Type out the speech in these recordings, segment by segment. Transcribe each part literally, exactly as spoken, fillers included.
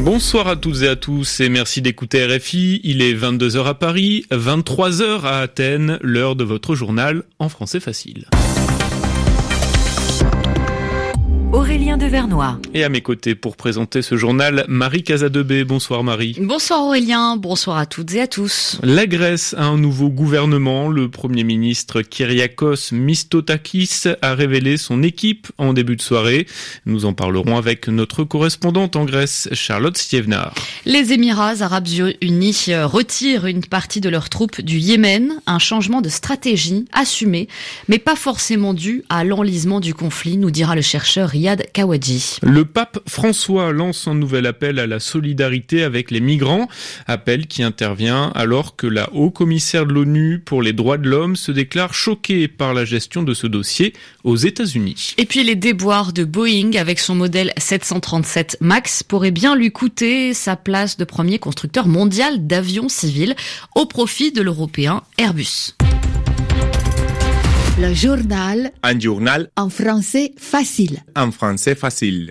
Bonsoir à toutes et à tous et merci d'écouter R F I. Il est vingt-deux heures à Paris, vingt-trois heures à Athènes, l'heure de votre journal en français facile. Aurélien Devernois. Et à mes côtés pour présenter ce journal, Marie Casadebé. Bonsoir Marie. Bonsoir Aurélien, bonsoir à toutes et à tous. La Grèce a un nouveau gouvernement. Le Premier ministre Kyriakos Mitsotakis a révélé son équipe en début de soirée. Nous en parlerons avec notre correspondante en Grèce, Charlotte Stievnar. Les Émirats arabes unis retirent une partie de leurs troupes du Yémen. Un changement de stratégie assumé, mais pas forcément dû à l'enlisement du conflit, nous dira le chercheur Riyad Kawadji. Le pape François lance un nouvel appel à la solidarité avec les migrants, appel qui intervient alors que la haut-commissaire de l'ONU pour les droits de l'homme se déclare choquée par la gestion de ce dossier aux États-Unis. Et puis les déboires de Boeing avec son modèle sept cent trente-sept MAX pourraient bien lui coûter sa place de premier constructeur mondial d'avions civils au profit de l'européen Airbus. Le journal. Un journal. En français facile. En français facile.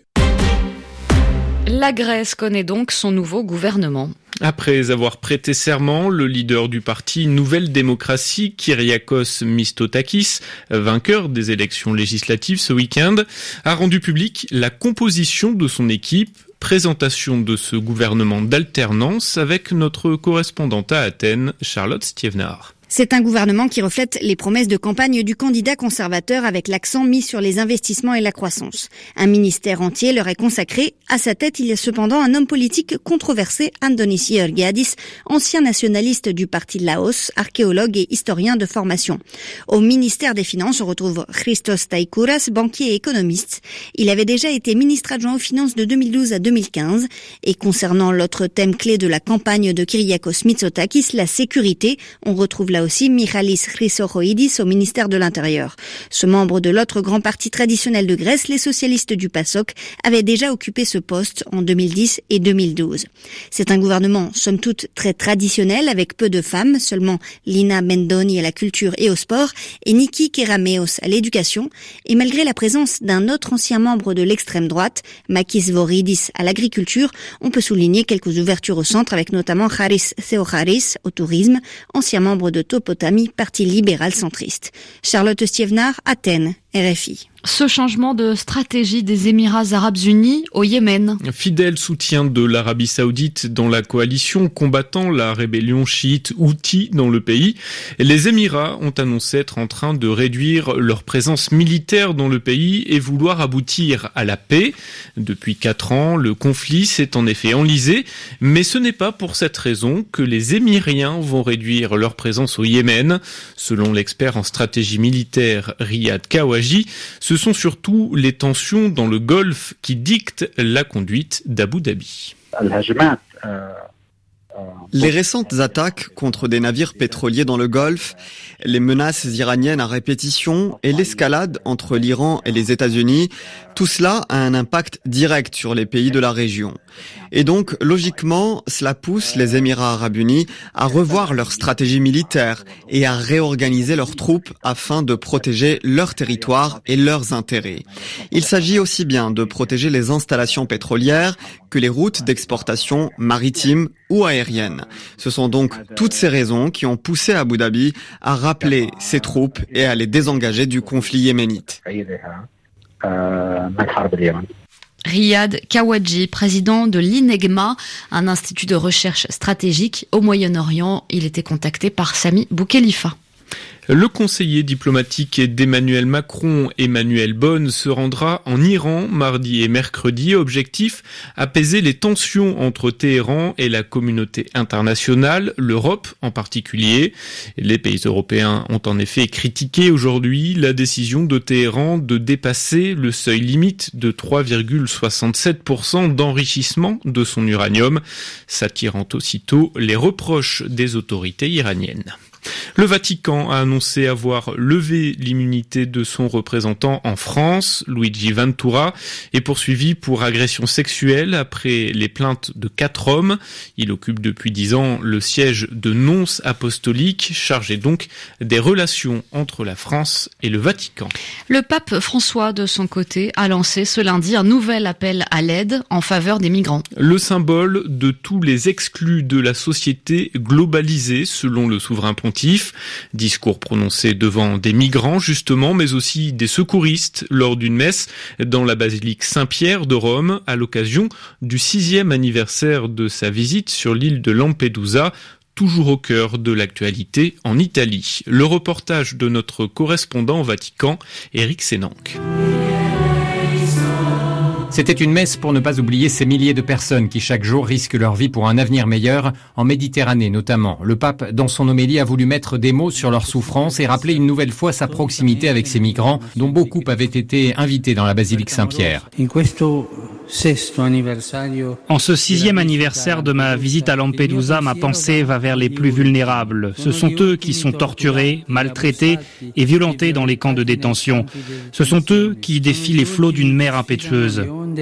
La Grèce connaît donc son nouveau gouvernement. Après avoir prêté serment, le leader du parti Nouvelle Démocratie, Kyriakos Mitsotakis, vainqueur des élections législatives ce week-end, a rendu public la composition de son équipe. Présentation de ce gouvernement d'alternance avec notre correspondante à Athènes, Charlotte Stievnar. C'est un gouvernement qui reflète les promesses de campagne du candidat conservateur avec l'accent mis sur les investissements et la croissance. Un ministère entier leur est consacré. À sa tête, il y a cependant un homme politique controversé, Andonis Georgiadis, ancien nationaliste du parti Laos, archéologue et historien de formation. Au ministère des Finances, on retrouve Christos Taikouras, banquier et économiste. Il avait déjà été ministre adjoint aux Finances de deux mille douze à deux mille quinze. Et concernant l'autre thème clé de la campagne de Kyriakos Mitsotakis, la sécurité, on retrouve là aussi Michalis Chrysochoidis au ministère de l'Intérieur. Ce membre de l'autre grand parti traditionnel de Grèce, les socialistes du PASOK, avait déjà occupé ce poste en deux mille dix et deux mille douze. C'est un gouvernement somme toute très traditionnel avec peu de femmes, seulement Lina Mendoni à la culture et au sport et Niki Kerameos à l'éducation. Et malgré la présence d'un autre ancien membre de l'extrême droite, Makis Voridis à l'agriculture, on peut souligner quelques ouvertures au centre avec notamment Charis Theocharis au tourisme, ancien membre de Topotami, parti libéral centriste. Charlotte Stievnar, Athènes, R F I. Ce changement de stratégie des Émirats arabes unis au Yémen. Fidèle soutien de l'Arabie saoudite dans la coalition combattant la rébellion chiite Houthi dans le pays, les Émirats ont annoncé être en train de réduire leur présence militaire dans le pays et vouloir aboutir à la paix. Depuis quatre ans, le conflit s'est en effet enlisé, mais ce n'est pas pour cette raison que les Émiriens vont réduire leur présence au Yémen. Selon l'expert en stratégie militaire Riyad Kawadji, ce sont surtout les tensions dans le Golfe qui dictent la conduite d'Abu Dhabi. Les récentes attaques contre des navires pétroliers dans le Golfe, les menaces iraniennes à répétition et l'escalade entre l'Iran et les États-Unis, tout cela a un impact direct sur les pays de la région. Et donc, logiquement, cela pousse les Émirats arabes unis à revoir leur stratégie militaire et à réorganiser leurs troupes afin de protéger leur territoire et leurs intérêts. Il s'agit aussi bien de protéger les installations pétrolières que les routes d'exportation maritimes ou aériennes. Ce sont donc toutes ces raisons qui ont poussé Abu Dhabi à rappeler ses troupes et à les désengager du conflit yéménite. Riyad Kawadji, président de l'INEGMA, un institut de recherche stratégique au Moyen-Orient. Il était contacté par Sami Boukhelifa. Le conseiller diplomatique d'Emmanuel Macron, Emmanuel Bonne, se rendra en Iran mardi et mercredi. Objectif, apaiser les tensions entre Téhéran et la communauté internationale, l'Europe en particulier. Les pays européens ont en effet critiqué aujourd'hui la décision de Téhéran de dépasser le seuil limite de trois virgule soixante-sept pour cent d'enrichissement de son uranium, s'attirant aussitôt les reproches des autorités iraniennes. Le Vatican a annoncé avoir levé l'immunité de son représentant en France. Luigi Ventura est poursuivi pour agression sexuelle après les plaintes de quatre hommes. Il occupe depuis dix ans le siège de nonce apostolique, chargé donc des relations entre la France et le Vatican. Le pape François, de son côté, a lancé ce lundi un nouvel appel à l'aide en faveur des migrants. Le symbole de tous les exclus de la société globalisée, selon le souverain pontife. Discours prononcé devant des migrants, justement, mais aussi des secouristes lors d'une messe dans la basilique Saint-Pierre de Rome, à l'occasion du sixième anniversaire de sa visite sur l'île de Lampedusa, toujours au cœur de l'actualité en Italie. Le reportage de notre correspondant au Vatican, Éric Sénanque. C'était une messe pour ne pas oublier ces milliers de personnes qui chaque jour risquent leur vie pour un avenir meilleur, en Méditerranée notamment. Le pape, dans son homélie, a voulu mettre des mots sur leur souffrance et rappeler une nouvelle fois sa proximité avec ces migrants, dont beaucoup avaient été invités dans la basilique Saint-Pierre. En ce sixième anniversaire de ma visite à Lampedusa, ma pensée va vers les plus vulnérables. Ce sont eux qui sont torturés, maltraités et violentés dans les camps de détention. Ce sont eux qui défient les flots d'une mer impétueuse.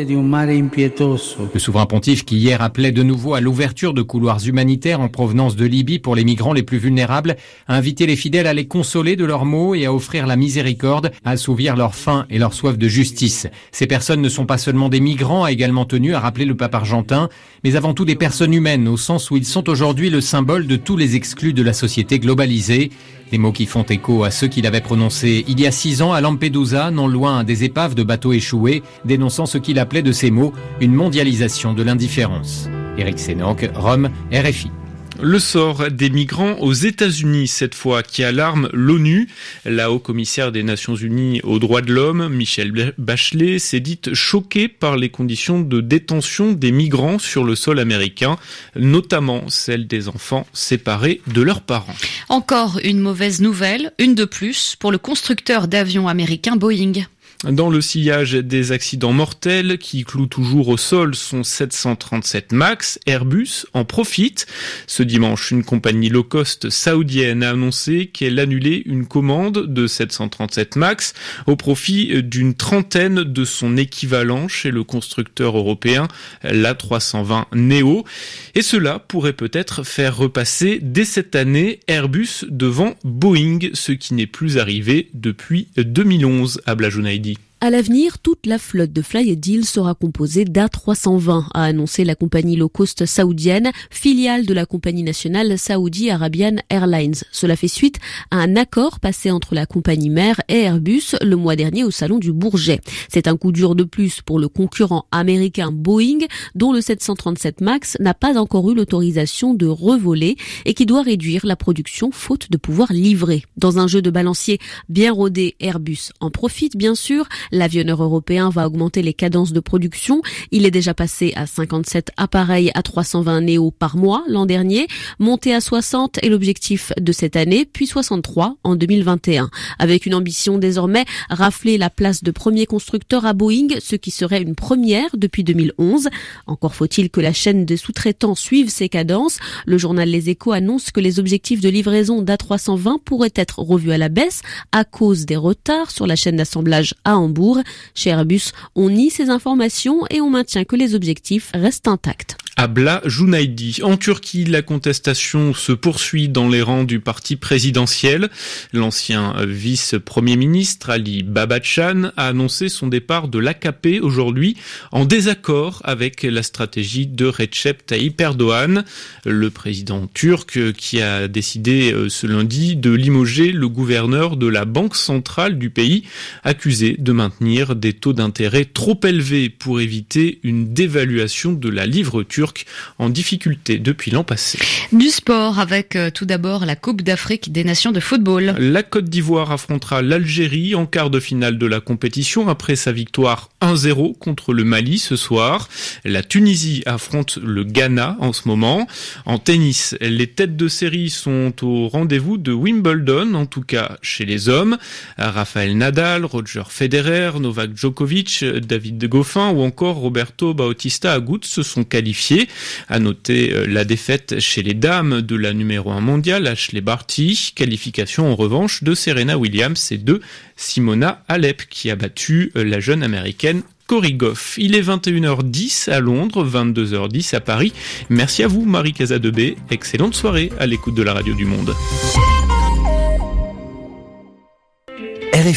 Le souverain pontife, qui hier appelait de nouveau à l'ouverture de couloirs humanitaires en provenance de Libye pour les migrants les plus vulnérables, a invité les fidèles à les consoler de leurs maux et à offrir la miséricorde, à assouvir leur faim et leur soif de justice. Ces personnes ne sont pas seulement des migrants, a également tenu à rappeler le pape argentin, mais avant tout des personnes humaines, au sens où ils sont aujourd'hui le symbole de tous les exclus de la société globalisée. Des mots qui font écho à ceux qu'il avait prononcés il y a six ans à Lampedusa, non loin des épaves de bateaux échoués, dénonçant ce qu'il appelait de ces mots une mondialisation de l'indifférence. Éric Sénanque, Rome, R F I. Le sort des migrants aux États-Unis, cette fois, qui alarme l'ONU. La haut-commissaire des Nations Unies aux droits de l'homme, Michelle Bachelet, s'est dite choquée par les conditions de détention des migrants sur le sol américain, notamment celles des enfants séparés de leurs parents. Encore une mauvaise nouvelle, une de plus, pour le constructeur d'avions américain Boeing. Dans le sillage des accidents mortels qui clouent toujours au sol son sept cent trente-sept MAX, Airbus en profite. Ce dimanche, une compagnie low cost saoudienne a annoncé qu'elle annulait une commande de sept cent trente-sept MAX au profit d'une trentaine de son équivalent chez le constructeur européen, l'A trois cent vingt Neo. Et cela pourrait peut-être faire repasser dès cette année Airbus devant Boeing, ce qui n'est plus arrivé depuis deux mille onze à Blajounaïdi. À l'avenir, toute la flotte de Flyadeal sera composée d'A trois cent vingt, a annoncé la compagnie low-cost saoudienne, filiale de la compagnie nationale Saudi Arabian Airlines. Cela fait suite à un accord passé entre la compagnie mère et Airbus le mois dernier au salon du Bourget. C'est un coup dur de plus pour le concurrent américain Boeing, dont le sept cent trente-sept MAX n'a pas encore eu l'autorisation de revoler et qui doit réduire la production faute de pouvoir livrer. Dans un jeu de balancier bien rodé, Airbus en profite bien sûr. L'avionneur européen va augmenter les cadences de production. Il est déjà passé à cinquante-sept appareils A trois cent vingt Neo par mois l'an dernier, monté à soixante est l'objectif de cette année, puis soixante-trois en deux mille vingt et un. Avec une ambition désormais, rafler la place de premier constructeur à Boeing, ce qui serait une première depuis deux mille onze. Encore faut-il que la chaîne des sous-traitants suive ces cadences. Le journal Les Échos annonce que les objectifs de livraison d'A trois cent vingt pourraient être revus à la baisse à cause des retards sur la chaîne d'assemblage à Hambourg. Chez Airbus, on nie ces informations et on maintient que les objectifs restent intacts. À Blajounaïdi. En Turquie, la contestation se poursuit dans les rangs du parti présidentiel. L'ancien vice-premier ministre Ali Babacan a annoncé son départ de l'A K P aujourd'hui en désaccord avec la stratégie de Recep Tayyip Erdogan, le président turc qui a décidé ce lundi de limoger le gouverneur de la banque centrale du pays, accusé de maintenir des taux d'intérêt trop élevés pour éviter une dévaluation de la livre turque en difficulté depuis l'an passé. Du sport avec euh, tout d'abord la Coupe d'Afrique des Nations de football. La Côte d'Ivoire affrontera l'Algérie en quart de finale de la compétition après sa victoire un zéro contre le Mali ce soir. La Tunisie affronte le Ghana en ce moment. En tennis, les têtes de série sont au rendez-vous de Wimbledon, en tout cas chez les hommes. Rafael Nadal, Roger Federer, Federer, Novak Djokovic, David Goffin ou encore Roberto Bautista Agut se sont qualifiés. À noter la défaite chez les dames de la numéro un mondiale, Ashley Barty. Qualification en revanche de Serena Williams et de Simona Halep qui a battu la jeune américaine Cory Goff. Il est vingt et une heures dix à Londres, vingt-deux heures dix à Paris. Merci à vous Marie Casadebé. Excellente soirée à l'écoute de la radio du Monde.